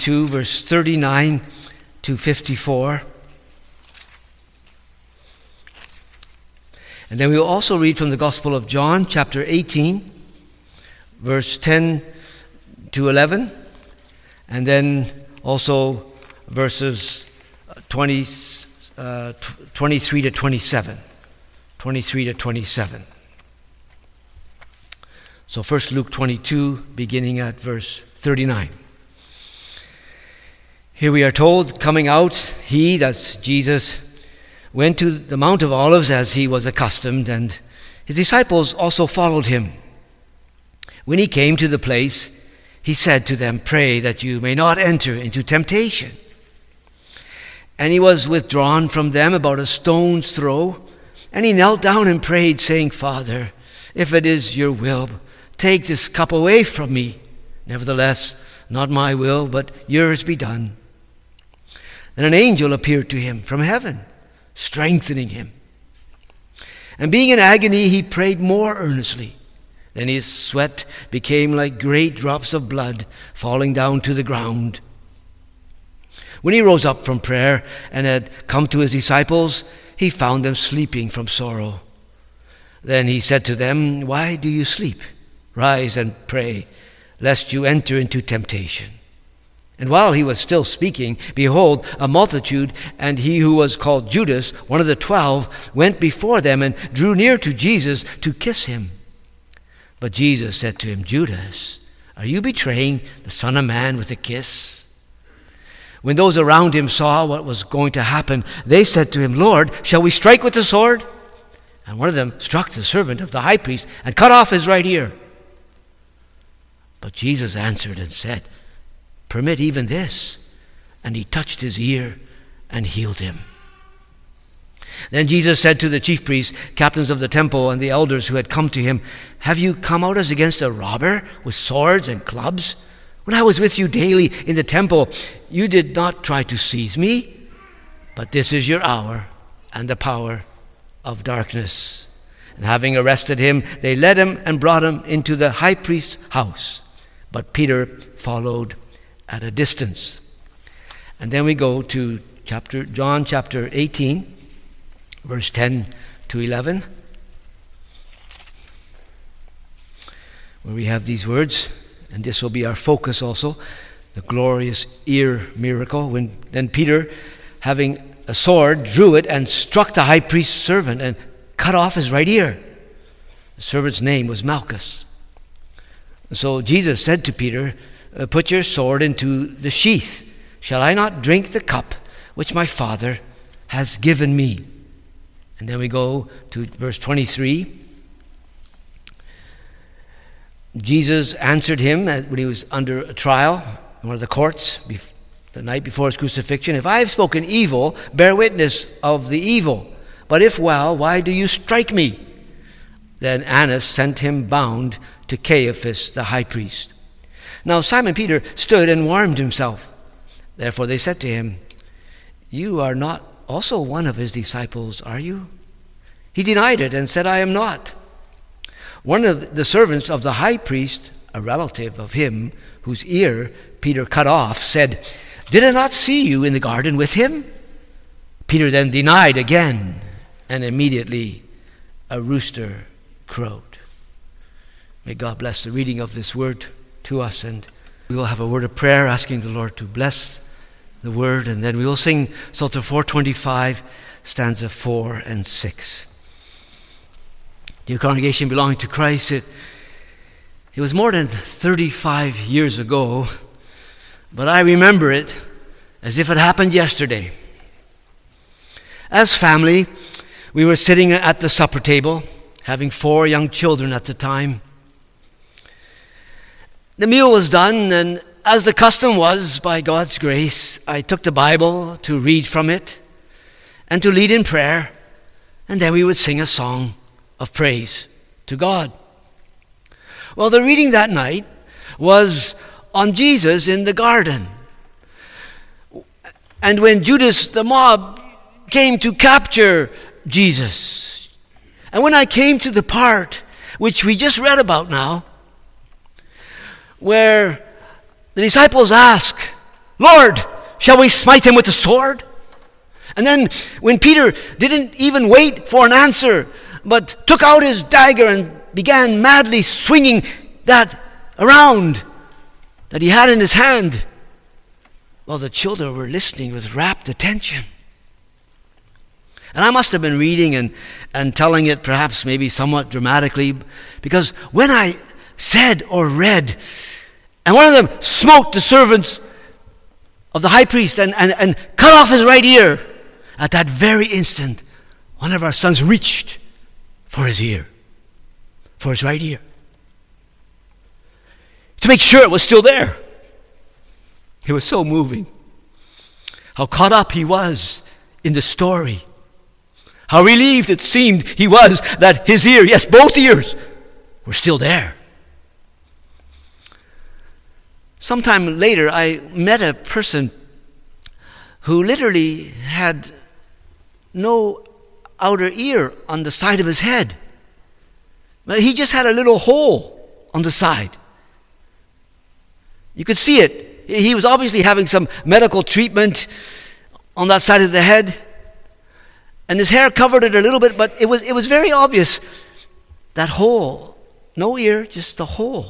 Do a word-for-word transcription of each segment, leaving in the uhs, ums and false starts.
twenty-two, verse thirty-nine to fifty-four. And then we will also read from the Gospel of John, chapter eighteen, verse ten to eleven, and then also verses twenty, uh, twenty-three to twenty-seven. twenty-three to twenty-seven. So first Luke twenty-two, beginning at verse thirty-nine. Here we are told, coming out, he, that's Jesus, went to the Mount of Olives as he was accustomed, and his disciples also followed him. When he came to the place, he said to them, "Pray that you may not enter into temptation." And he was withdrawn from them about a stone's throw, and he knelt down and prayed, saying, "Father, if it is your will, take this cup away from me. Nevertheless, not my will, but yours be done." Then an angel appeared to him from heaven, strengthening him. And being in agony, he prayed more earnestly. Then his sweat became like great drops of blood falling down to the ground. When he rose up from prayer and had come to his disciples, he found them sleeping from sorrow. Then he said to them, "Why do you sleep? Rise and pray, lest you enter into temptation." And while he was still speaking, behold, a multitude, and he who was called Judas, one of the twelve, went before them and drew near to Jesus to kiss him. But Jesus said to him, "Judas, are you betraying the Son of Man with a kiss?" When those around him saw what was going to happen, they said to him, "Lord, shall we strike with the sword?" And one of them struck the servant of the high priest and cut off his right ear. But Jesus answered and said, "Permit even this." And he touched his ear and healed him. Then Jesus said to the chief priests, captains of the temple, and the elders who had come to him, "Have you come out as against a robber with swords and clubs? When I was with you daily in the temple, you did not try to seize me. But this is your hour and the power of darkness." And having arrested him, they led him and brought him into the high priest's house. But Peter followed at a distance. And then we go to chapter John chapter eighteen, verse ten to eleven, where we have these words, and this will be our focus also, the glorious ear miracle. When then Peter, having a sword, drew it and struck the high priest's servant and cut off his right ear. The servant's name was Malchus. So Jesus said to Peter, "Put your sword into the sheath. Shall I not drink the cup which my Father has given me?" And then we go to verse twenty-three. Jesus answered him when he was under a trial in one of the courts the night before his crucifixion, "If I have spoken evil, bear witness of the evil. But if well, why do you strike me?" Then Annas sent him bound to Caiaphas the high priest. Now Simon Peter stood and warmed himself. Therefore they said to him, "You are not also one of his disciples, are you?" He denied it and said, "I am not." One of the servants of the high priest, a relative of him whose ear Peter cut off, said, "Did I not see you in the garden with him?" Peter then denied again, and immediately a rooster crowed. May God bless the reading of this word to us, and we will have a word of prayer asking the Lord to bless the word, and then we will sing Psalter four twenty-five, stanza four and six. Dear congregation belonging to Christ, it, it was more than thirty-five years ago, but I remember it as if it happened yesterday. As family, we were sitting at the supper table, having four young children at the time. The meal was done, and as the custom was, by God's grace, I took the Bible to read from it and to lead in prayer, and then we would sing a song of praise to God. Well, the reading that night was on Jesus in the garden. And when Judas, the mob, came to capture Jesus. And when I came to the part which we just read about now, where the disciples ask, Lord, shall we smite him with the sword? And then when Peter didn't even wait for an answer, but took out his dagger and began madly swinging that around that he had in his hand, well, the children were listening with rapt attention. And I must have been reading and, and telling it perhaps maybe somewhat dramatically, because when I said or read, and one of them smote the servants of the high priest and, and, and cut off his right ear, at that very instant, one of our sons reached for his ear, for his right ear, to make sure it was still there. It was so moving. How caught up he was in the story. How relieved it seemed he was that his ear, yes, both ears, were still there. Sometime later, I met a person who literally had no outer ear on the side of his head. But he just had a little hole on the side. You could see it. He was obviously having some medical treatment on that side of the head. And his hair covered it a little bit, but it was it was very obvious, that hole. No ear, just a hole.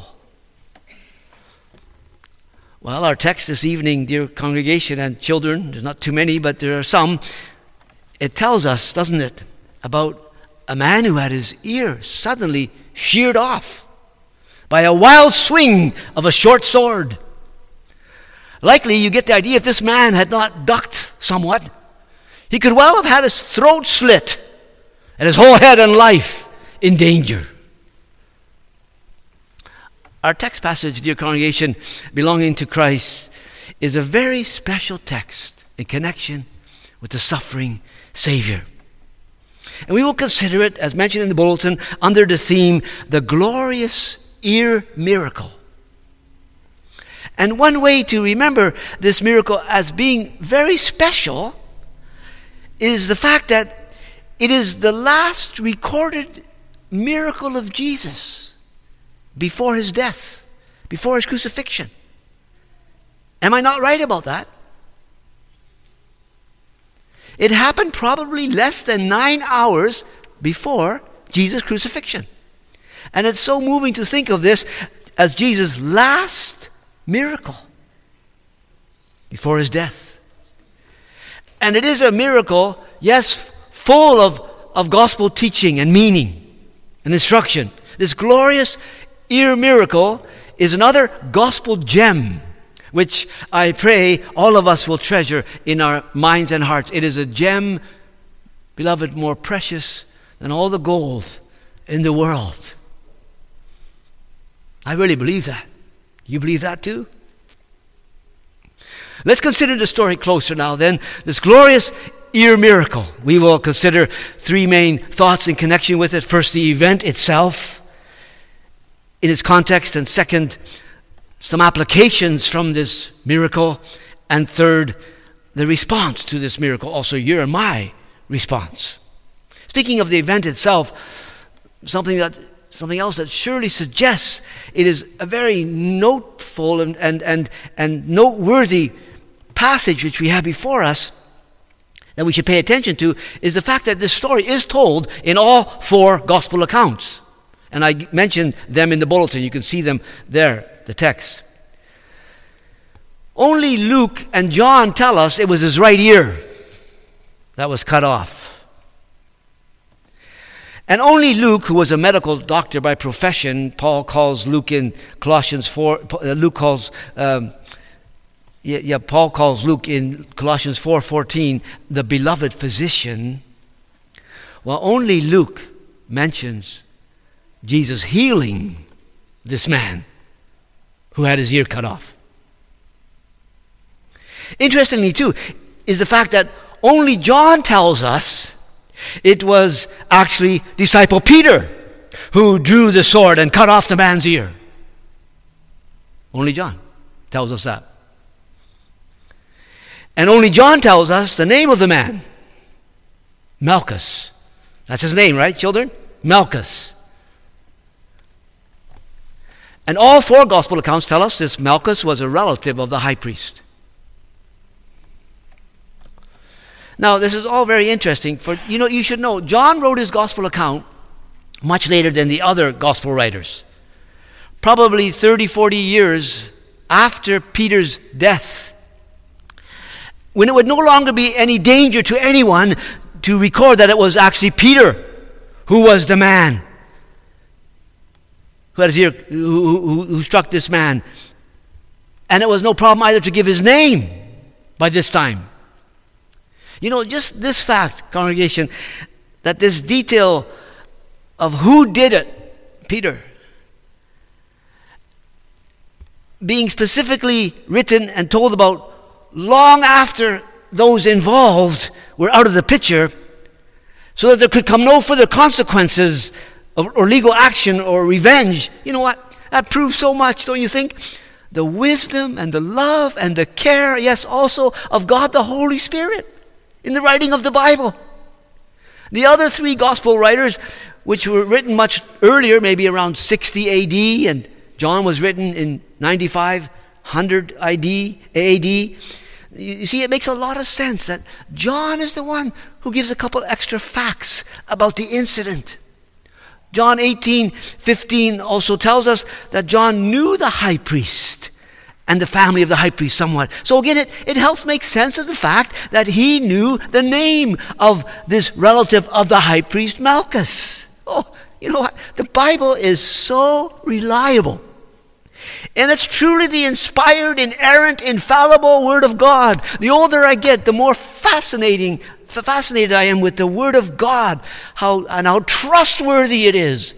Well, our text this evening, dear congregation and children, there's not too many, but there are some. It tells us, doesn't it, about a man who had his ear suddenly sheared off by a wild swing of a short sword. Likely, you get the idea, if this man had not ducked somewhat, he could well have had his throat slit and his whole head and life in danger. Our text passage, dear congregation, belonging to Christ, is a very special text in connection with the suffering Savior. And we will consider it, as mentioned in the bulletin, under the theme, the glorious ear miracle. And one way to remember this miracle as being very special is the fact that it is the last recorded miracle of Jesus before his death, before his crucifixion. Am I not right about that? It happened probably less than nine hours before Jesus' crucifixion. And it's so moving to think of this as Jesus' last miracle before his death. And it is a miracle, yes, full of, of gospel teaching and meaning and instruction. This glorious ear miracle is another gospel gem, which I pray all of us will treasure in our minds and hearts. It is a gem, beloved, more precious than all the gold in the world. I really believe that. You believe that too? Let's consider the story closer now then. This glorious ear miracle. We will consider three main thoughts in connection with it. First, the event itself in its context, and second, some applications from this miracle, and third, the response to this miracle, also your and my response. Speaking of the event itself, something that something else that surely suggests it is a very noteful and and and, and noteworthy passage which we have before us that we should pay attention to is the fact that this story is told in all four gospel accounts. And I mentioned them in the bulletin. You can see them there, the text. Only Luke and John tell us it was his right ear that was cut off. And only Luke, who was a medical doctor by profession, Paul calls Luke in Colossians four, Luke calls, um, yeah, yeah, Paul calls Luke in Colossians four fourteen the beloved physician. Well, only Luke mentions Jesus healing this man who had his ear cut off. Interestingly, too, is the fact that only John tells us it was actually disciple Peter who drew the sword and cut off the man's ear. Only John tells us that. And only John tells us the name of the man, Malchus. That's his name, right, children? Malchus. And all four gospel accounts tell us this Malchus was a relative of the high priest. Now, this is all very interesting. For you know, you should know, John wrote his gospel account much later than the other gospel writers. Probably thirty, forty years after Peter's death, when it would no longer be any danger to anyone to record that it was actually Peter who was the man who had his ear, who, who, who struck this man. And it was no problem either to give his name by this time. You know, just this fact, congregation, that this detail of who did it, Peter, being specifically written and told about long after those involved were out of the picture, so that there could come no further consequences of, or legal action or revenge. You know what? That proves so much, don't you think? The wisdom and the love and the care, yes, also of God the Holy Spirit in the writing of the Bible. The other three gospel writers, which were written much earlier, maybe around sixty A D, and John was written in ninety-five hundred A D, you see, it makes a lot of sense that John is the one who gives a couple extra facts about the incident. John eighteen fifteen also tells us that John knew the high priest and the family of the high priest somewhat. So again, it, it helps make sense of the fact that he knew the name of this relative of the high priest, Malchus. Oh, you know what? The Bible is so reliable. And it's truly the inspired, inerrant, infallible Word of God. The older I get, the more fascinating, fascinated I am with the Word of God, how and how trustworthy it is.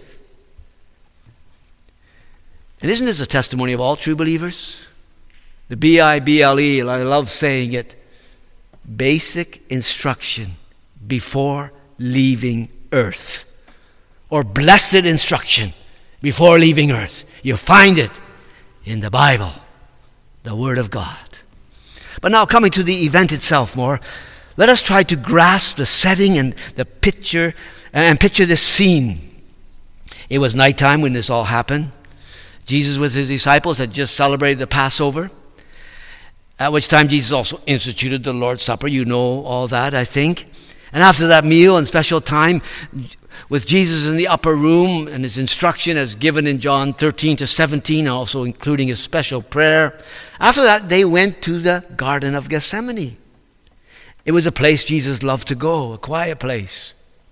And isn't this a testimony of all true believers? The B I B L E, I love saying it, basic instruction before leaving earth. Or blessed instruction before leaving earth. You find it in the Bible, the Word of God. But now, coming to the event itself more, let us try to grasp the setting and the picture, and picture this scene. It was nighttime when this all happened. Jesus with his disciples had just celebrated the Passover, at which time Jesus also instituted the Lord's Supper. You know all that, I think. And after that meal and special time, with Jesus in the upper room and his instruction as given in John thirteen to seventeen, also including his special prayer. After that, they went to the Garden of Gethsemane. It was a place Jesus loved to go, a quiet place.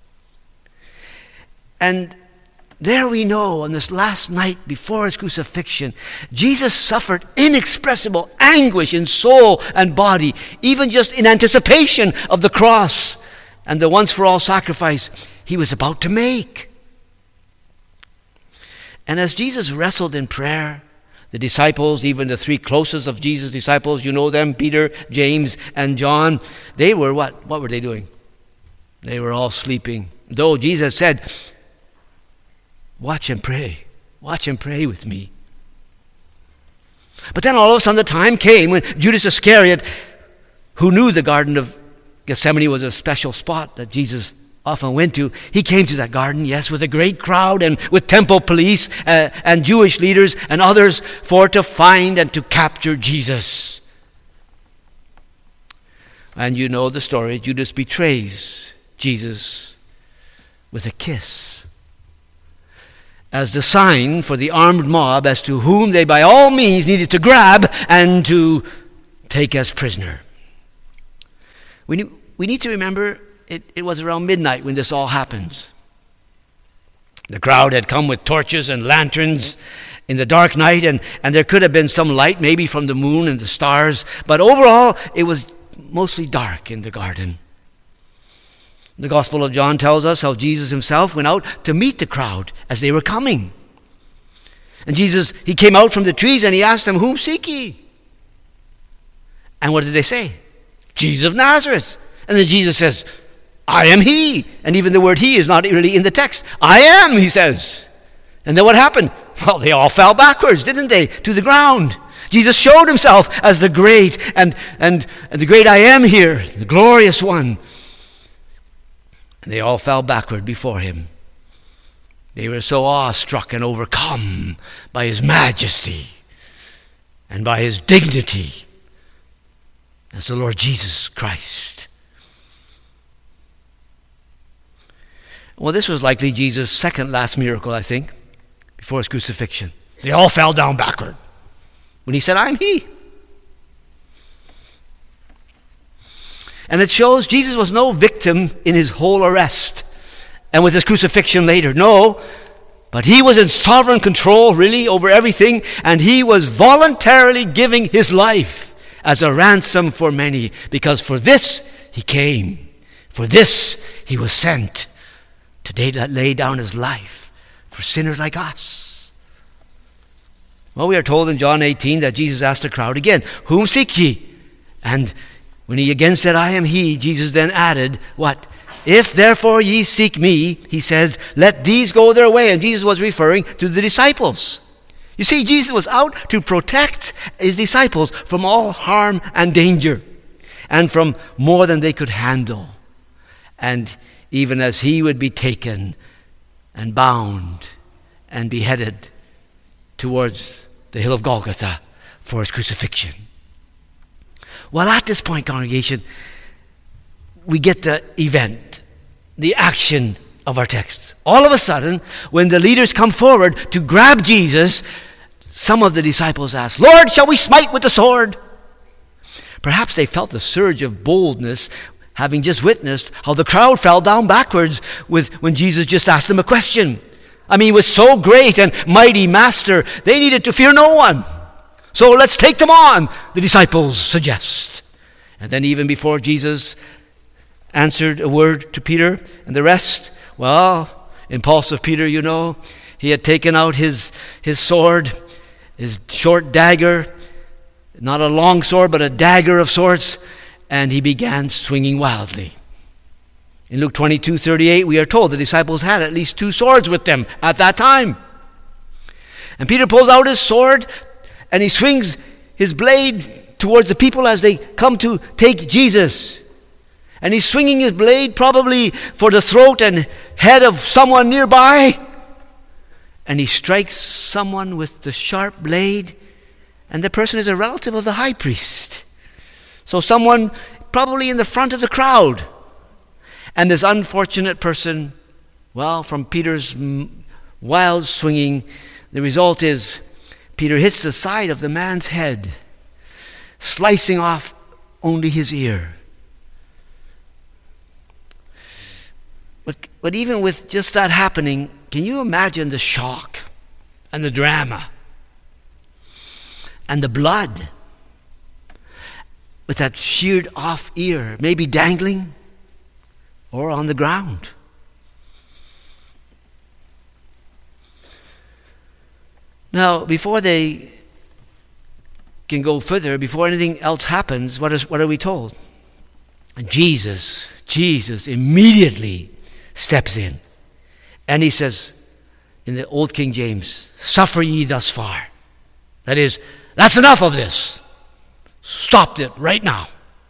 And there we know, on this last night before his crucifixion, Jesus suffered inexpressible anguish in soul and body, even just in anticipation of the cross and the once-for-all sacrifice he was about to make. And as Jesus wrestled in prayer, the disciples, even the three closest of Jesus' disciples, you know them, Peter, James, and John, they were what? What were they doing? They were all sleeping. Though Jesus said, watch and pray. Watch and pray with me. But then all of a sudden the time came when Judas Iscariot, who knew the Garden of Gethsemane was a special spot that Jesus often went to, he came to that garden, yes, with a great crowd and with temple police uh, and Jewish leaders and others for to find and to capture Jesus. And you know the story. Judas betrays Jesus with a kiss as the sign for the armed mob as to whom they by all means needed to grab and to take as prisoner. We need, we need to remember it, it was around midnight when this all happens. The crowd had come with torches and lanterns in the dark night, and, and there could have been some light, maybe from the moon and the stars, but overall it was mostly dark in the garden. The Gospel of John tells us how Jesus himself went out to meet the crowd as they were coming. And Jesus, he came out from the trees and he asked them, "Whom seek ye?" And what did they say? "Jesus of Nazareth." And then Jesus says, "I am he." And even the word "he" is not really in the text. "I am," he says. And then what happened? Well, they all fell backwards, didn't they, to the ground. Jesus showed himself as the great and, and, and the great I am here, the glorious one. And they all fell backward before him. They were so awestruck and overcome by his majesty and by his dignity as the Lord Jesus Christ. Well, this was likely Jesus' second last miracle, I think, before his crucifixion. They all fell down backward when he said, "I'm he." And it shows Jesus was no victim in his whole arrest and with his crucifixion later. No, but he was in sovereign control, really, over everything, and he was voluntarily giving his life as a ransom for many, because for this he came. For this he was sent, to lay down his life for sinners like us. Well, we are told in John eighteen that Jesus asked the crowd again, "Whom seek ye?" And when he again said, "I am he," Jesus then added, what? "If therefore ye seek me," he says, "let these go their way." And Jesus was referring to the disciples. You see, Jesus was out to protect his disciples from all harm and danger, and from more than they could handle. And even as he would be taken and bound and beheaded towards the hill of Golgotha for his crucifixion. Well, at this point, congregation, we get the event, the action of our text. All of a sudden, when the leaders come forward to grab Jesus, some of the disciples ask, "Lord, shall we smite with the sword?" Perhaps they felt the surge of boldness, having just witnessed how the crowd fell down backwards with when Jesus just asked them a question. I mean, he was so great and mighty master, they needed to fear no one. So let's take them on, the disciples suggest. And then even before Jesus answered a word to Peter and the rest, well, impulsive Peter, you know, he had taken out his, his sword, his short dagger, not a long sword, but a dagger of sorts, and he began swinging wildly. In Luke twenty-two thirty-eight, we are told the disciples had at least two swords with them at that time. And Peter pulls out his sword, and he swings his blade towards the people as they come to take Jesus. And he's swinging his blade probably for the throat and head of someone nearby. And he strikes someone with the sharp blade, and the person is a relative of the high priest. So someone probably in the front of the crowd. And this unfortunate person, well, from Peter's wild swinging, the result is Peter hits the side of the man's head, slicing off only his ear. But, but even with just that happening, can you imagine the shock and the drama and the blood with that sheared off ear, maybe dangling or on the ground? Now, before they can go further, before anything else happens, what is what are we told? Jesus, Jesus immediately steps in. And he says, in the old King James, "Suffer ye thus far." That is, that's enough of this. Stop it right now.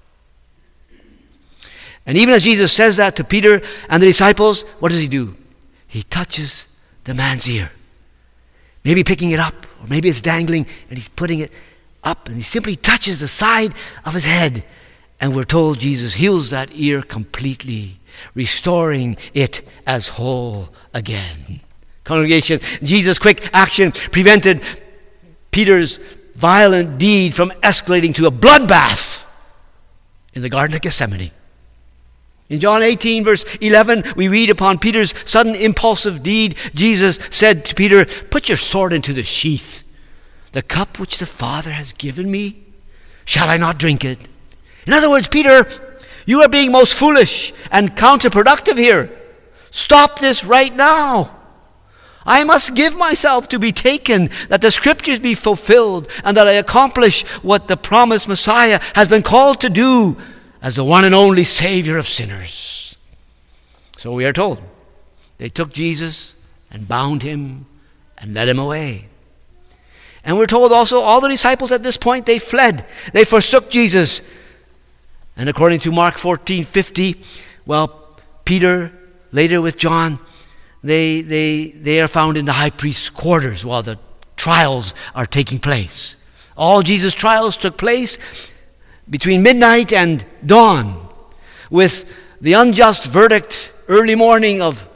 And even as Jesus says that to Peter and the disciples, what does he do? He touches the man's ear. Maybe picking it up, or maybe it's dangling, and he's putting it up, and he simply touches the side of his head. And we're told Jesus heals that ear completely, restoring it as whole again. Congregation, Jesus' quick action prevented Peter's violent deed from escalating to a bloodbath in the Garden of Gethsemane. In John eighteen, verse eleven, we read upon Peter's sudden impulsive deed, Jesus said to Peter, "Put your sword into the sheath. The cup which the Father has given me, shall I not drink it?" In other words, Peter, you are being most foolish and counterproductive here. Stop this right now. I must give myself to be taken, that the scriptures be fulfilled, and that I accomplish what the promised Messiah has been called to do as the one and only Savior of sinners. So we are told, they took Jesus and bound him and led him away. And we're told also all the disciples at this point, they fled. They forsook Jesus. And according to Mark fourteen fifty, well, Peter, later with John, They, they, they are found in the high priest's quarters while the trials are taking place. All Jesus' trials took place between midnight and dawn, with the unjust verdict early morning of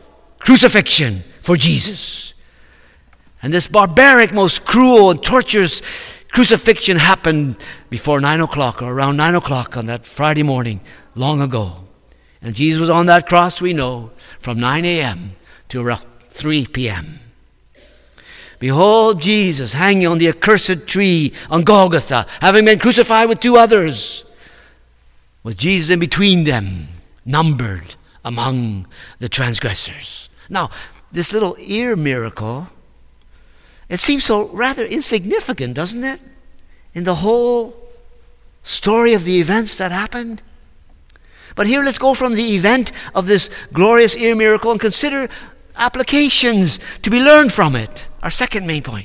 crucifixion for Jesus. And this barbaric, most cruel and torturous crucifixion happened before nine o'clock or around nine o'clock on that Friday morning long ago. And Jesus was on that cross, we know, from nine a.m. to around three p.m. Behold Jesus hanging on the accursed tree on Golgotha, having been crucified with two others, with Jesus in between them, numbered among the transgressors. Now, this little ear miracle, it seems so rather insignificant, doesn't it? In the whole story of the events that happened. But here let's go from the event of this glorious ear miracle and consider applications to be learned from it. Our second main point.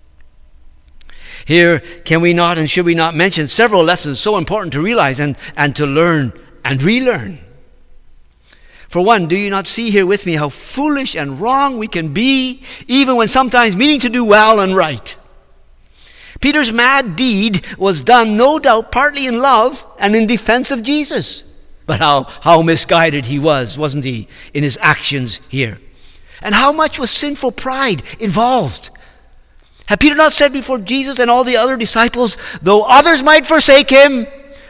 Here, can we not and should we not mention several lessons so important to realize and, and to learn and relearn? For one, do you not see here with me how foolish and wrong we can be, even when sometimes meaning to do well and right? Peter's mad deed was done, no doubt, partly in love and in defense of Jesus. But how, how misguided he was, wasn't he, in his actions here? And how much was sinful pride involved? Had Peter not said before Jesus and all the other disciples, though others might forsake him,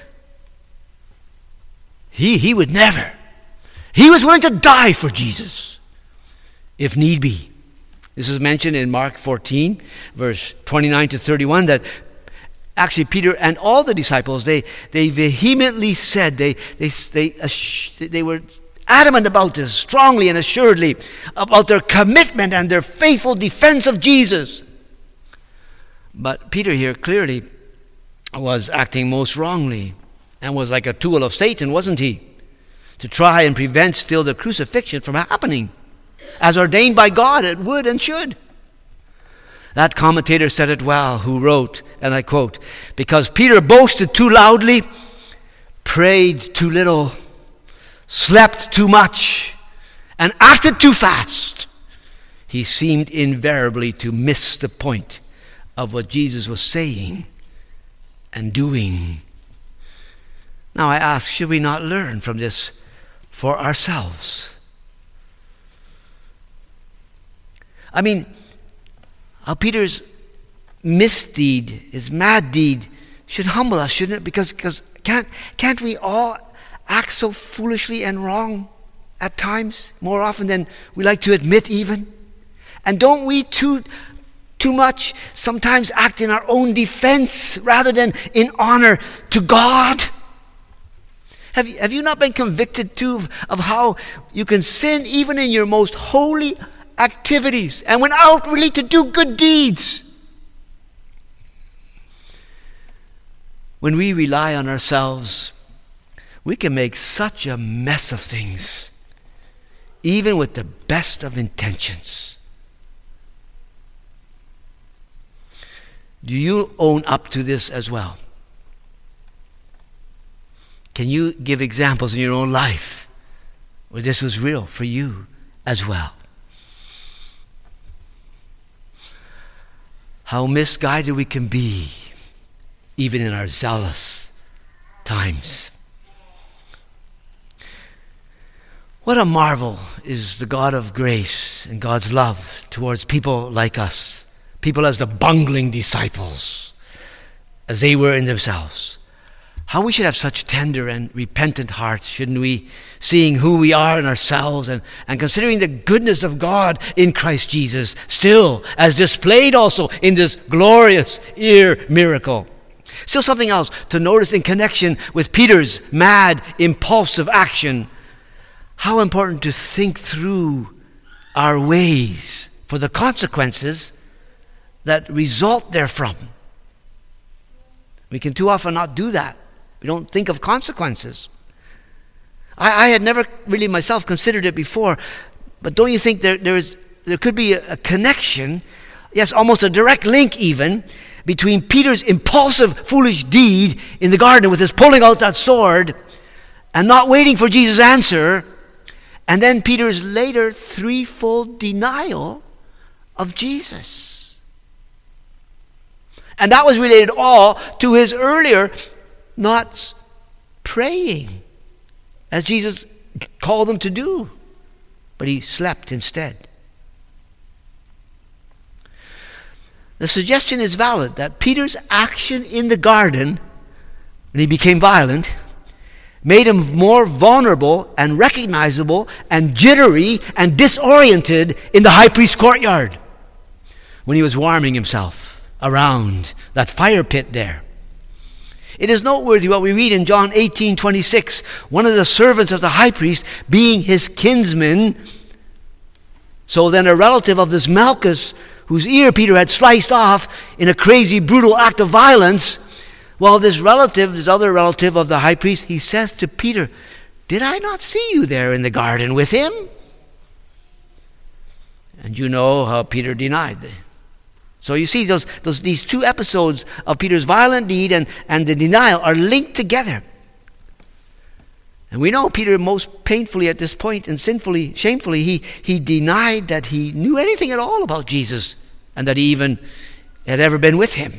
he, he would never. He was willing to die for Jesus, if need be. This is mentioned in Mark fourteen, verse twenty-nine to thirty-one, that actually Peter and all the disciples, they, they vehemently said, they, they, they, they were adamant about this, strongly and assuredly, about their commitment and their faithful defense of Jesus. But Peter here clearly was acting most wrongly and was like a tool of Satan, wasn't he? To try and prevent still the crucifixion from happening. As ordained by God, it would and should. That commentator said it well, who wrote, and I quote, because Peter boasted too loudly, prayed too little, slept too much, and acted too fast, he seemed invariably to miss the point of what Jesus was saying and doing. Now I ask, should we not learn from this for ourselves? I mean, how Peter's misdeed, his mad deed, should humble us, shouldn't it? Because, because can't, can't we all act so foolishly and wrong at times, more often than we like to admit even? And don't we too, too much sometimes act in our own defense rather than in honor to God? Have you, have you not been convicted too of, of how you can sin even in your most holy activities and went out really to do good deeds? When we rely on ourselves, we can make such a mess of things, even with the best of intentions. Do you own up to this as well? Can you give examples in your own life where this was real for you as well? How misguided we can be, even in our zealous times. What a marvel is the God of grace and God's love towards people like us, people as the bungling disciples, as they were in themselves. How we should have such tender and repentant hearts, shouldn't we? Seeing who we are in ourselves and, and considering the goodness of God in Christ Jesus, still as displayed also in this glorious ear miracle. Still something else to notice in connection with Peter's mad, impulsive action. How important to think through our ways for the consequences that result therefrom. We can too often not do that. We don't think of consequences. I, I had never really myself considered it before, but don't you think there there is there could be a, a connection, yes, almost a direct link even, between Peter's impulsive, foolish deed in the garden with his pulling out that sword and not waiting for Jesus' answer, and then Peter's later threefold denial of Jesus. And that was related all to his earlier not praying, as Jesus called them to do. but he slept instead. The suggestion is valid that Peter's action in the garden, when he became violent, made him more vulnerable and recognizable and jittery and disoriented in the high priest's courtyard when he was warming himself around that fire pit there. It is noteworthy what we read in John eighteen twenty-six, one of the servants of the high priest being his kinsman. So then a relative of this Malchus, whose ear Peter had sliced off in a crazy, brutal act of violence, well, this relative, this other relative of the high priest, he says to Peter, "Did I not see you there in the garden with him?" And you know how Peter denied it. So you see, those, those these two episodes of Peter's violent deed and, and the denial are linked together. And we know Peter most painfully at this point and sinfully, shamefully, he, he denied that he knew anything at all about Jesus and that he even had ever been with him.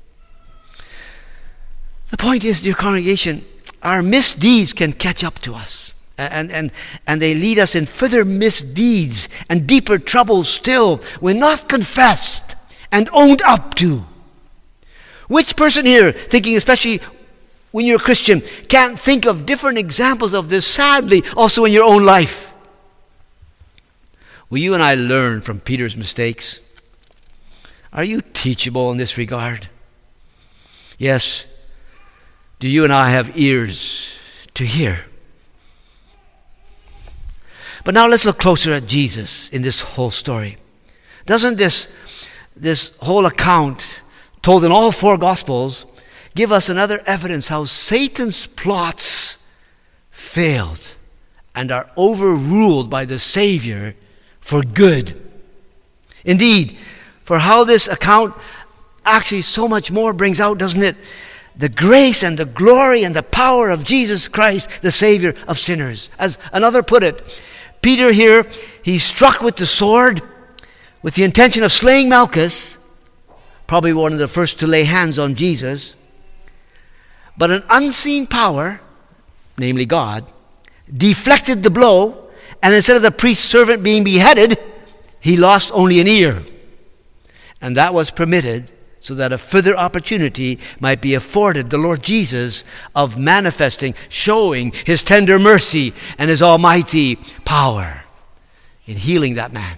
The point is, dear congregation, our misdeeds can catch up to us. And, and, and they lead us in further misdeeds and deeper troubles still when not confessed and owned up to. Which person here, thinking especially when you're a Christian, can't think of different examples of this, sadly, also in your own life? Will you and I learn from Peter's mistakes? Are you teachable in this regard? Yes. Do you and I have ears to hear? But now let's look closer at Jesus in this whole story. Doesn't this, this whole account, told in all four Gospels, give us another evidence how Satan's plots failed and are overruled by the Savior for good? Indeed, for how this account actually so much more brings out, doesn't it, the grace and the glory and the power of Jesus Christ, the Savior of sinners. As another put it, Peter here, he's struck with the sword with the intention of slaying Malchus, probably one of the first to lay hands on Jesus. But an unseen power, namely God, deflected the blow, and instead of the priest's servant being beheaded, he lost only an ear. And that was permitted so that a further opportunity might be afforded the Lord Jesus of manifesting, showing his tender mercy and his almighty power in healing that man.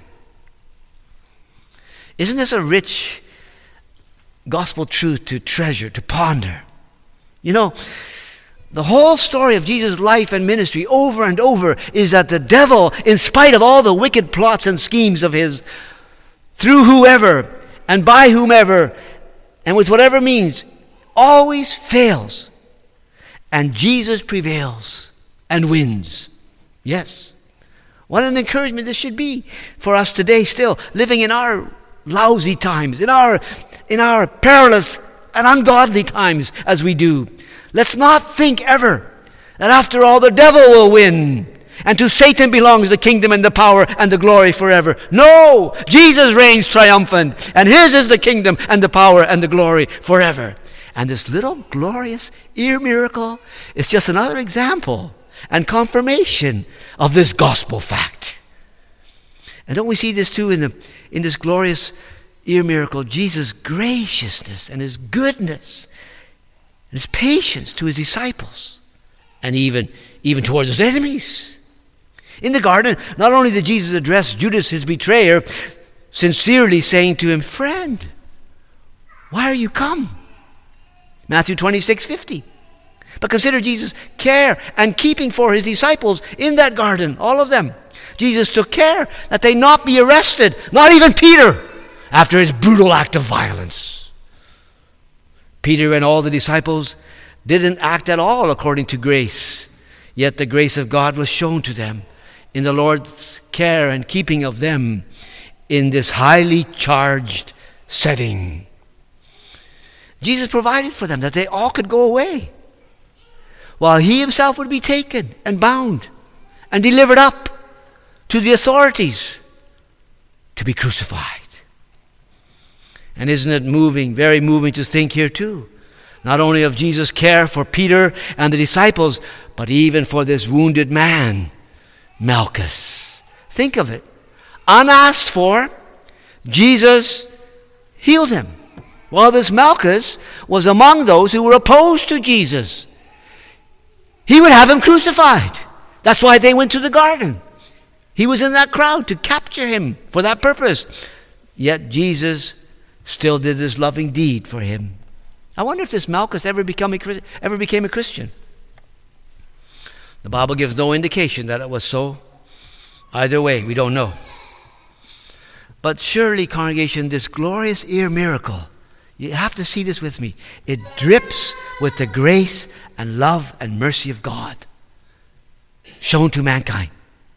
Isn't this a rich gospel truth to treasure, to ponder? You know, the whole story of Jesus' life and ministry over and over is that the devil, in spite of all the wicked plots and schemes of his, through whoever and by whomever and with whatever means, always fails. And Jesus prevails and wins. Yes. What an encouragement this should be for us today still, living in our lousy times, in our, in our perilous and ungodly times as we do. Let's not think ever that after all the devil will win and to Satan belongs the kingdom and the power and the glory forever. No! Jesus reigns triumphant, and his is the kingdom and the power and the glory forever. And this little glorious ear miracle is just another example and confirmation of this gospel fact. And don't we see this too in the in this glorious ear miracle, Jesus' graciousness and his goodness and his patience to his disciples and even, even towards his enemies. In the garden, not only did Jesus address Judas, his betrayer, sincerely saying to him, "Friend, why are you come?" Matthew twenty-six fifty. But consider Jesus' care and keeping for his disciples in that garden, all of them. Jesus took care that they not be arrested, not even Peter, after his brutal act of violence. Peter and all the disciples didn't act at all according to grace, yet the grace of God was shown to them in the Lord's care and keeping of them in this highly charged setting. Jesus provided for them that they all could go away, while he himself would be taken and bound and delivered up to the authorities to be crucified. And isn't it moving, very moving to think here too, not only of Jesus' care for Peter and the disciples, but even for this wounded man, Malchus, Think of it. Unasked for, Jesus healed him. Well, this Malchus was among those who were opposed to Jesus. He would have him crucified. That's why they went to the garden. He was in that crowd to capture him for that purpose. Yet Jesus still did this loving deed for him. I wonder if this Malchus ever become a, ever became a Christian. The Bible gives no indication that it was so. Either way, we don't know. But surely, congregation, this glorious ear miracle, you have to see this with me. It drips with the grace and love and mercy of God shown to mankind.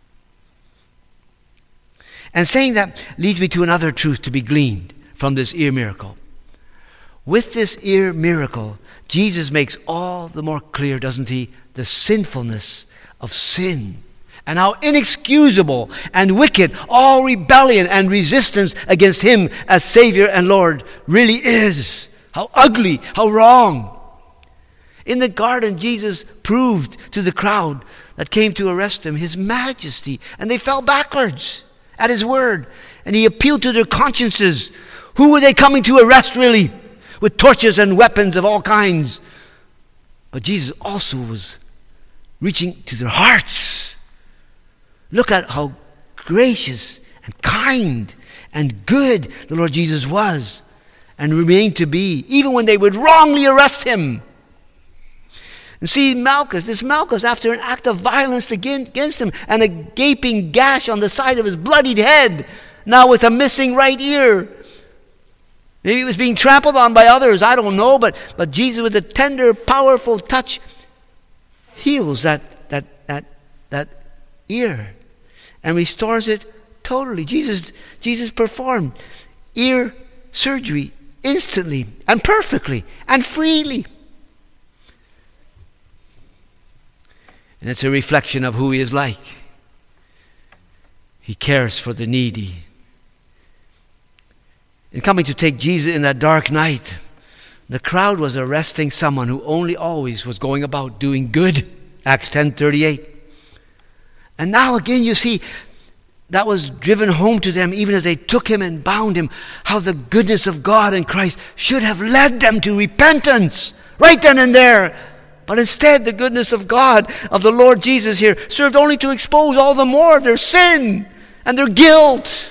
And saying that leads me to another truth to be gleaned from this ear miracle. With this ear miracle, Jesus makes all the more clear, doesn't he, the sinfulness of sin and how inexcusable and wicked all rebellion and resistance against him as Savior and Lord really is. How ugly, how wrong. In the garden, Jesus proved to the crowd that came to arrest him his majesty, and they fell backwards at his word, and he appealed to their consciences. Who were they coming to arrest really? With torches and weapons of all kinds. But Jesus also was reaching to their hearts. Look at how gracious and kind and good the Lord Jesus was and remained to be, even when they would wrongly arrest him. And see, Malchus, this Malchus, after an act of violence against him and a gaping gash on the side of his bloodied head, now with a missing right ear. Maybe he was being trampled on by others, I don't know, but, but Jesus with a tender, powerful touch heals that, that, that, that ear and restores it totally. Jesus, Jesus performed ear surgery instantly and perfectly and freely. And it's a reflection of who he is like. He cares for the needy. In coming to take Jesus in that dark night, the crowd was arresting someone who only always was going about doing good. Acts ten thirty-eight. And now again you see that was driven home to them even as they took him and bound him, how the goodness of God in Christ should have led them to repentance right then and there. But instead, the goodness of God, of the Lord Jesus here, served only to expose all the more their sin and their guilt.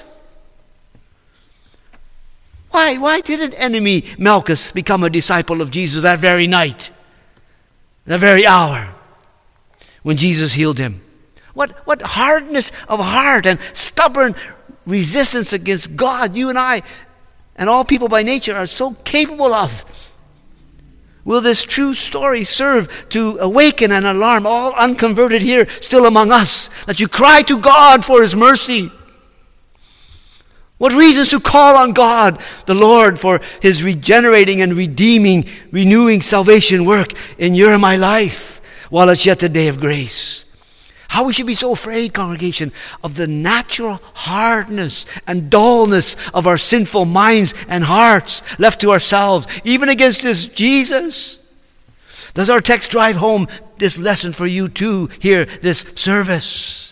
Why? Why didn't enemy Malchus become a disciple of Jesus that very night, that very hour, when Jesus healed him? What, what hardness of heart and stubborn resistance against God you and I and all people by nature are so capable of. Will this true story serve to awaken and alarm all unconverted here still among us, that you cry to God for his mercy? What reasons to call on God, the Lord, for his regenerating and redeeming, renewing salvation work in your and my life while it's yet the day of grace. How we should be so afraid, congregation, of the natural hardness and dullness of our sinful minds and hearts left to ourselves, even against this Jesus. Does our text drive home this lesson for you too here, this service?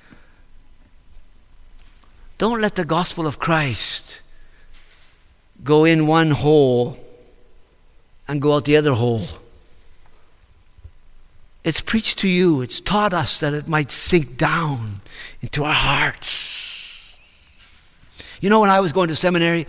Don't let the gospel of Christ go in one hole and go out the other hole. It's preached to you. It's taught us that it might sink down into our hearts. You know, when I was going to seminary,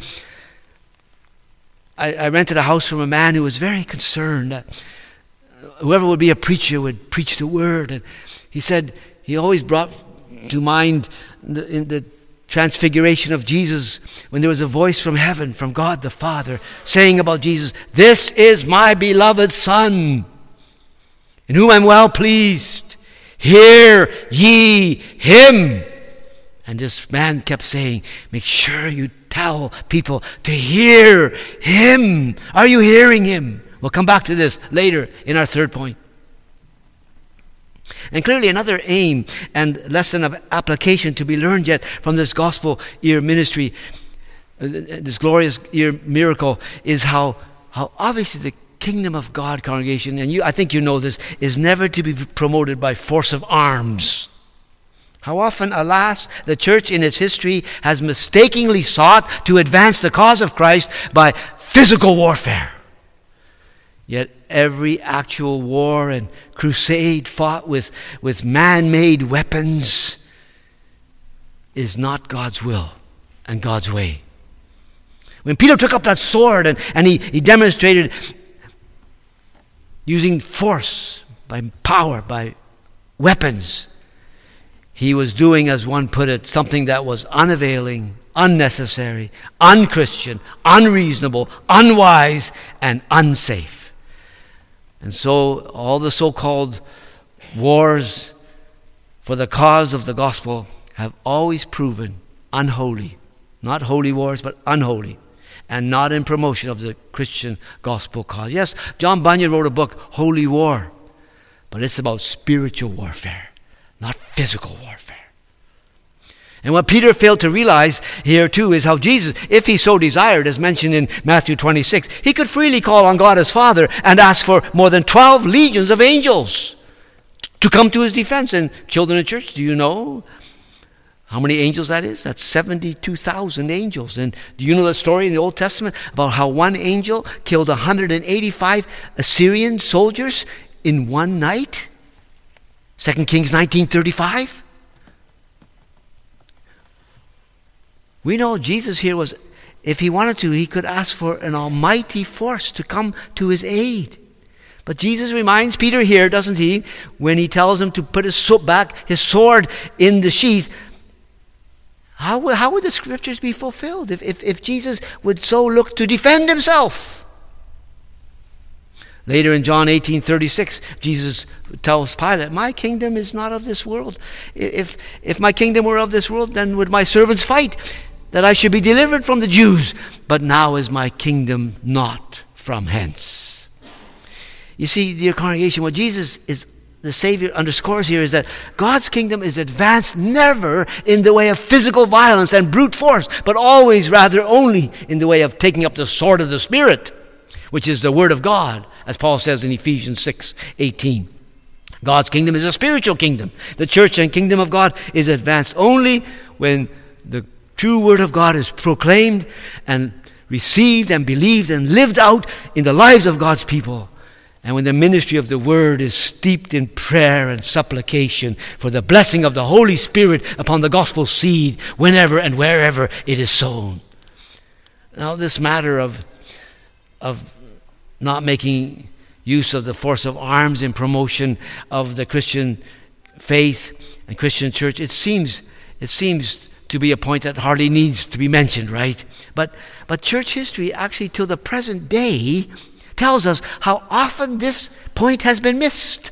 I, I rented a house from a man who was very concerned that whoever would be a preacher would preach the word. And he said he always brought to mind the, in the transfiguration of Jesus when there was a voice from heaven, from God the Father, saying about Jesus, "This is my beloved Son, in whom I'm well pleased. Hear ye him." And this man kept saying, make sure you tell people to hear him. Are you hearing him? We'll come back to this later in our third point. And clearly another aim and lesson of application to be learned yet from this gospel ear ministry, uh, this glorious ear miracle, is how, how obviously the kingdom of God, congregation, and you, I think you know this, is never to be promoted by force of arms. How often, alas, the church in its history has mistakenly sought to advance the cause of Christ by physical warfare. Yet every actual war and crusade fought with, with man-made weapons is not God's will and God's way. When Peter took up that sword and, and he, he demonstrated using force, by power, by weapons, he was doing, as one put it, something that was unavailing, unnecessary, unchristian, unreasonable, unwise, and unsafe. And so all the so-called wars for the cause of the gospel have always proven unholy. Not holy wars, but unholy. And not in promotion of the Christian gospel cause. Yes, John Bunyan wrote a book, Holy War. But it's about spiritual warfare, not physical warfare. And what Peter failed to realize here too is how Jesus, if he so desired, as mentioned in Matthew twenty-six, he could freely call on God as Father and ask for more than twelve legions of angels to come to his defense. And children in church, do you know how many angels that is? That's seventy-two thousand angels. And do you know the story in the Old Testament about how one angel killed one hundred eighty-five Assyrian soldiers in one night? Second Kings nineteen thirty-five. We know Jesus here was, if he wanted to, he could ask for an almighty force to come to his aid. But Jesus reminds Peter here, doesn't he, when he tells him to put his so- back his sword in the sheath. How would, how would the scriptures be fulfilled if, if, if Jesus would so look to defend himself? Later in John eighteen thirty-six, Jesus tells Pilate, my kingdom is not of this world. If, if my kingdom were of this world, then would my servants fight that I should be delivered from the Jews. But now is my kingdom not from hence. You see, dear congregation, what Jesus is the Savior underscores here is that God's kingdom is advanced never in the way of physical violence and brute force, but always rather only in the way of taking up the sword of the Spirit, which is the Word of God, as Paul says in Ephesians six eighteen. God's kingdom is a spiritual kingdom. The church and kingdom of God is advanced only when the true Word of God is proclaimed and received and believed and lived out in the lives of God's people. And when the ministry of the Word is steeped in prayer and supplication for the blessing of the Holy Spirit upon the gospel seed whenever and wherever it is sown. Now this matter of, of not making use of the force of arms in promotion of the Christian faith and Christian church, it seems it seems to be a point that hardly needs to be mentioned, right? But but church history actually till the present day tells us how often this point has been missed.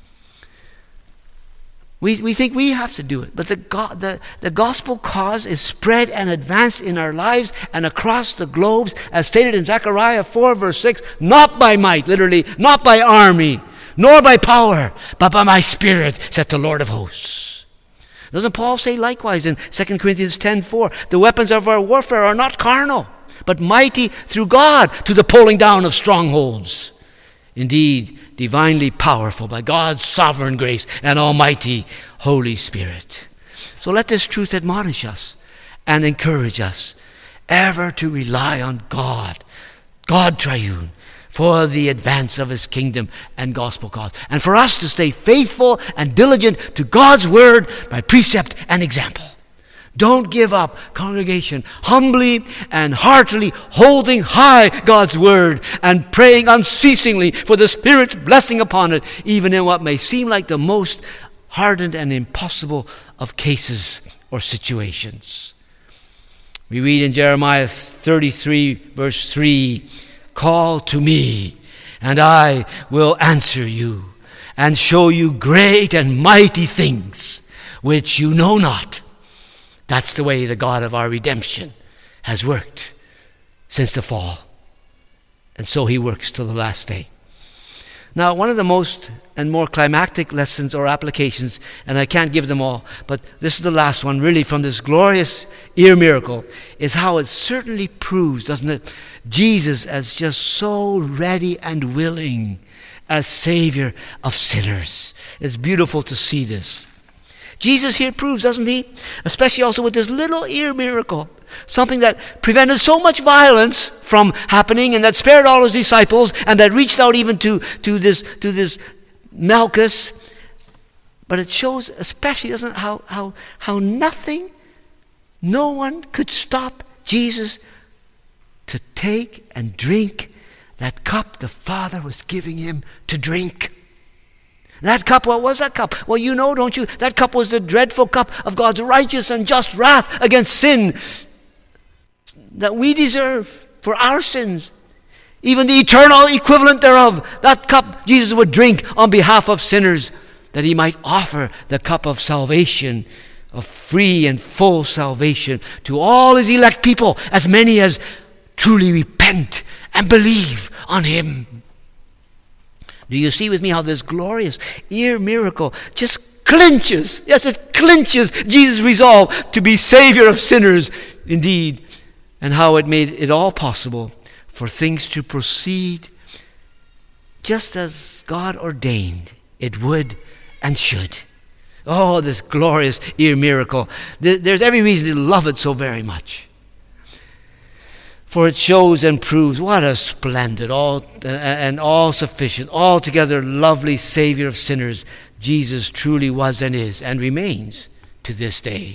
We we think we have to do it, but the, go, the, the gospel cause is spread and advanced in our lives and across the globes, as stated in Zechariah four verse six, not by might, literally, not by army, nor by power, but by my Spirit, saith the Lord of hosts. Doesn't Paul say likewise in Second Corinthians ten four, the weapons of our warfare are not carnal, but mighty through God to the pulling down of strongholds. Indeed, divinely powerful by God's sovereign grace and almighty Holy Spirit. So let this truth admonish us and encourage us ever to rely on God, God triune, for the advance of his kingdom and gospel cause. And for us to stay faithful and diligent to God's word by precept and example. Don't give up, congregation, humbly and heartily holding high God's word and praying unceasingly for the Spirit's blessing upon it, even in what may seem like the most hardened and impossible of cases or situations. We read in Jeremiah thirty-three, verse three, call to me, and I will answer you, and show you great and mighty things which you know not. That's the way the God of our redemption has worked since the fall. And so he works till the last day. Now, one of the most and more climactic lessons or applications, and I can't give them all, but this is the last one really from this glorious ear miracle, is how it certainly proves, doesn't it, Jesus as just so ready and willing as Savior of sinners. It's beautiful to see this. Jesus here proves, doesn't he? Especially also with this little ear miracle. Something that prevented so much violence from happening and that spared all his disciples and that reached out even to, to this to this Malchus. But it shows especially, doesn't it, how, how, how nothing, no one could stop Jesus to take and drink that cup the Father was giving him to drink. That cup, what was that cup? Well, you know, don't you? That cup was the dreadful cup of God's righteous and just wrath against sin that we deserve for our sins. Even the eternal equivalent thereof. That cup Jesus would drink on behalf of sinners, that he might offer the cup of salvation, of free and full salvation to all his elect people, as many as truly repent and believe on him. Do you see with me how this glorious ear miracle just clinches, yes, it clinches Jesus' resolve to be Savior of sinners indeed, and how it made it all possible for things to proceed just as God ordained it would and should. Oh, this glorious ear miracle. There's every reason to love it so very much. For it shows and proves what a splendid, all and all-sufficient, altogether lovely Savior of sinners Jesus truly was and is and remains to this day.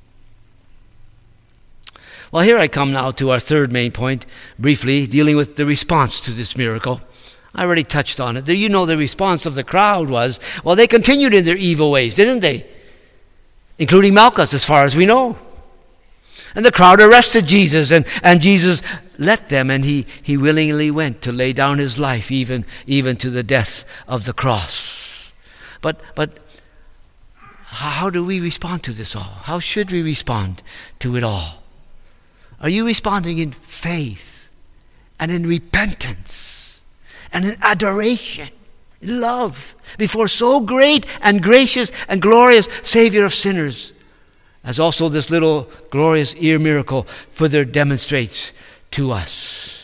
Well, here I come now to our third main point, briefly dealing with the response to this miracle. I already touched on it. You know the response of the crowd was, well, they continued in their evil ways, didn't they? Including Malchus, as far as we know. And the crowd arrested Jesus, and, and Jesus let them, and he, he willingly went to lay down his life, even, even to the death of the cross. But, but how do we respond to this all? How should we respond to it all? Are you responding in faith and in repentance and in adoration, in love, before so great and gracious and glorious Savior of sinners, as also this little glorious ear miracle further demonstrates to us?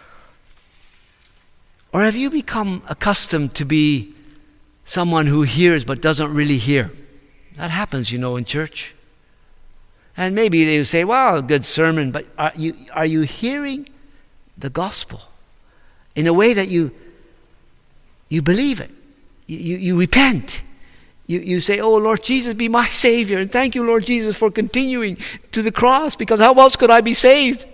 Or have you become accustomed to be someone who hears but doesn't really hear? That happens, you know, in church. And maybe they say, well, a good sermon, but are you, are you hearing the gospel in a way that you, you believe it? You, you, you repent. You, you say, oh, Lord Jesus, be my Savior. And thank you, Lord Jesus, for continuing to the cross, because how else could I be saved?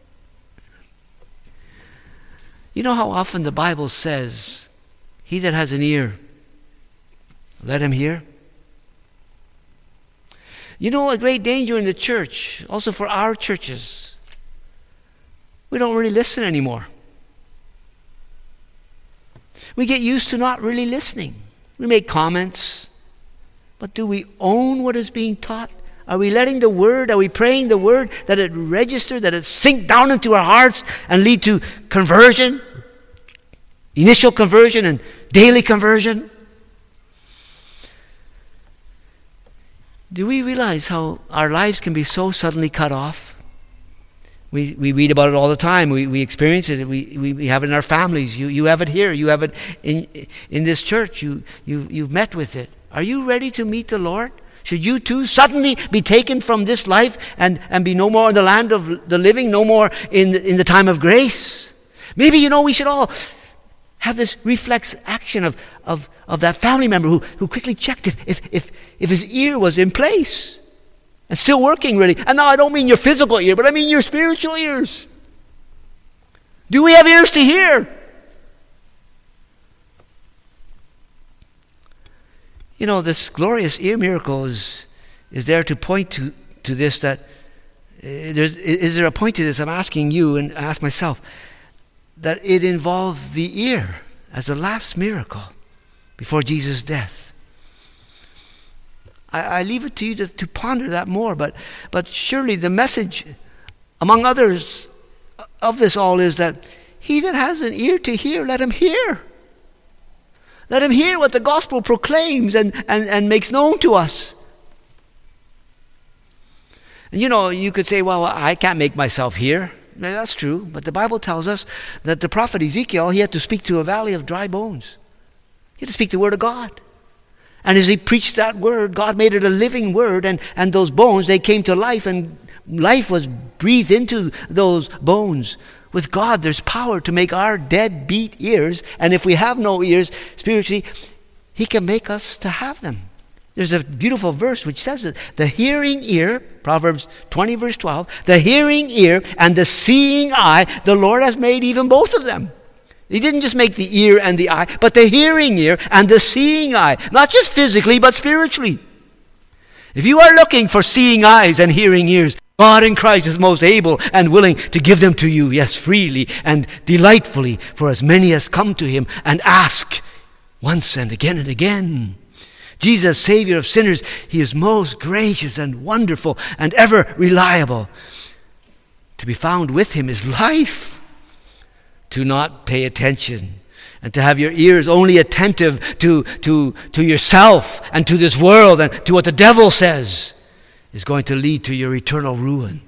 You know how often the Bible says, he that has an ear, let him hear? You know, a great danger in the church, also for our churches, we don't really listen anymore. We get used to not really listening. We make comments. But do we own what is being taught? Are we letting the word, are we praying the word that it register, that it sink down into our hearts and lead to conversion, initial conversion and daily conversion? Do we realize how our lives can be so suddenly cut off? We we read about it all the time. We we experience it. We we, we have it in our families. You you have it here. You have it in in this church. You you you've met with it. Are you ready to meet the Lord? Should you too suddenly be taken from this life and, and be no more in the land of the living, no more in the, in the time of grace? Maybe, you know, we should all have this reflex action of, of, of that family member who, who quickly checked if, if, if, if his ear was in place and still working really. And now I don't mean your physical ear, but I mean your spiritual ears. Do we have ears to hear? You know, this glorious ear miracle is, is there to point to, to this, that uh, there's, is there a point to this? I'm asking you and ask myself, that it involves the ear as the last miracle before Jesus' death. I, I leave it to you to, to ponder that more, but, but surely the message, among others, of this all is that he that has an ear to hear, let him hear. Let him hear what the gospel proclaims and, and, and makes known to us. And you know, you could say, well, I can't make myself hear. That's true, but the Bible tells us that the prophet Ezekiel, he had to speak to a valley of dry bones. He had to speak the word of God. And as he preached that word, God made it a living word, and, and those bones, they came to life, and life was breathed into those bones. With God, there's power to make our dead beat ears, and if we have no ears spiritually, he can make us to have them. There's a beautiful verse which says it. The hearing ear, Proverbs twenty verse twelve, the hearing ear and the seeing eye, the Lord has made even both of them. He didn't just make the ear and the eye, but the hearing ear and the seeing eye. Not just physically, but spiritually. If you are looking for seeing eyes and hearing ears, God in Christ is most able and willing to give them to you, yes, freely and delightfully, for as many as come to him and ask once and again and again. Jesus, Savior of sinners, he is most gracious and wonderful and ever reliable. To be found with him is life. To not pay attention and to have your ears only attentive to, to, to yourself and to this world and to what the devil says is going to lead to your eternal ruin.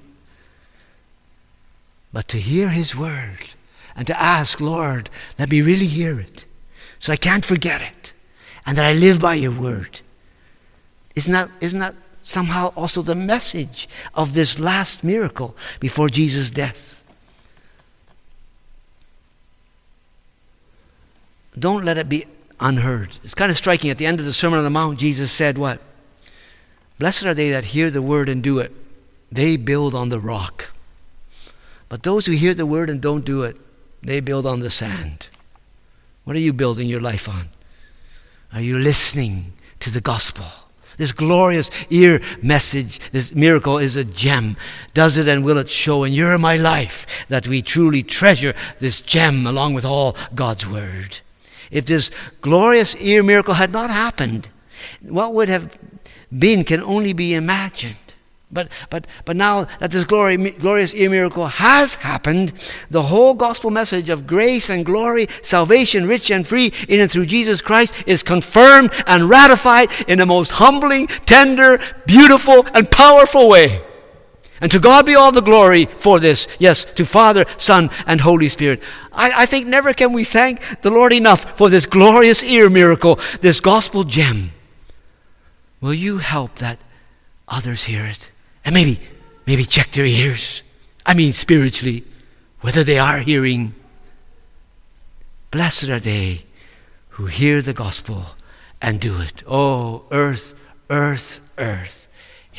But to hear his word and to ask, Lord, let me really hear it so I can't forget it and that I live by your word. Isn't that, isn't that somehow also the message of this last miracle before Jesus' death? Don't let it be unheard. It's kind of striking. At the end of the Sermon on the Mount, Jesus said what? Blessed are they that hear the word and do it. They build on the rock. But those who hear the word and don't do it, they build on the sand. What are you building your life on? Are you listening to the gospel? This glorious ear message, this miracle is a gem. Does it and will it show in your and my life that we truly treasure this gem along with all God's word? If this glorious ear miracle had not happened, what would have been can only be imagined. But but but now that this glory, glorious ear miracle has happened, the whole gospel message of grace and glory, salvation, rich and free, in and through Jesus Christ, is confirmed and ratified in the most humbling, tender, beautiful, and powerful way. And to God be all the glory for this. Yes, to Father, Son, and Holy Spirit. I, I think never can we thank the Lord enough for this glorious ear miracle, this gospel gem. Will you help that others hear it? And maybe, maybe check their ears. I mean spiritually, whether they are hearing. Blessed are they who hear the gospel and do it. Oh, earth, earth, earth,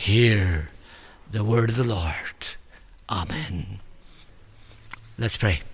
hear the word of the Lord. Amen. Let's pray.